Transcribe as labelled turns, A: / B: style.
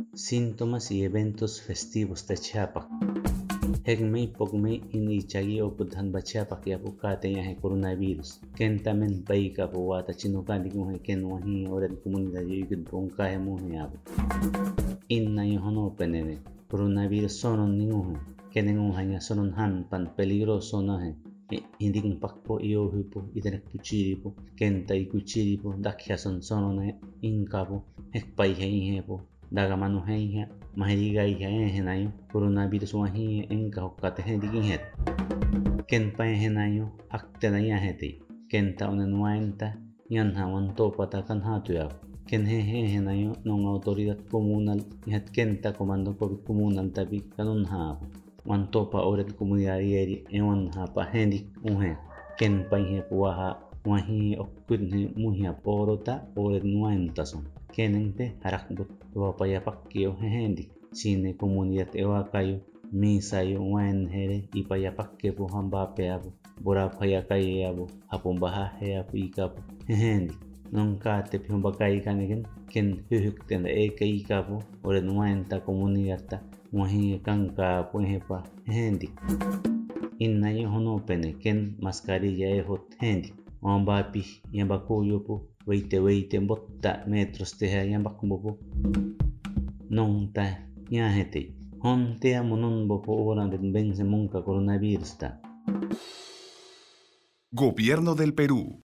A: Síntomas y eventos festivos de Chiapas. Hegmei pogmei inichagi opudhan bachiapak yapu kateña he coronavirus. Kentamen paika po wata chinukandi kung he ken wahi oren comunidad yugud pongka he muhe yapu. Inna yohono penene. Coronavirus sonon ninguhe. Kenengun hanya sonon hanpan peligroso no he. Inding pakpo iyohupo itenek puchiripo. Kenta ikuchiripo dakyason sonon he inkapo. Hekpai he inhepo. Dagamanu heiha mahiriga iha ehenayo coronavirus wahi enka hokkate hediginhet kenpa ehenayo aktenaya heti kenta onenuaenta yanha wantopata kanhatuya ken ehenayo non autoridad comunal het kenta comando covid comunal tabi kanunha wantopa oret comunidad yeri ewanha pa hendik uhe kenpa ihe puaha wahi okkunhe muhia porota oret nuaentason kenente harakbut wapayapakio hehendi sine comunidad ewakayo misayo waenhere ipayapakepo hambapeabo borapayakayabo hapombaha heapo ikapo hehendi nonkate pihombakai kanegen ken hyhyktenda ikapo oren waenta comunidadta wahi kankapo hepa hehendi innayo honopene ken mascarilla ehot hendi ombapi yambakuyopo veinte botta metros teha yambakmbopo nonta yahete hontea monon bopo oran den vence monka coronavirus ta.
B: Gobierno del Perú.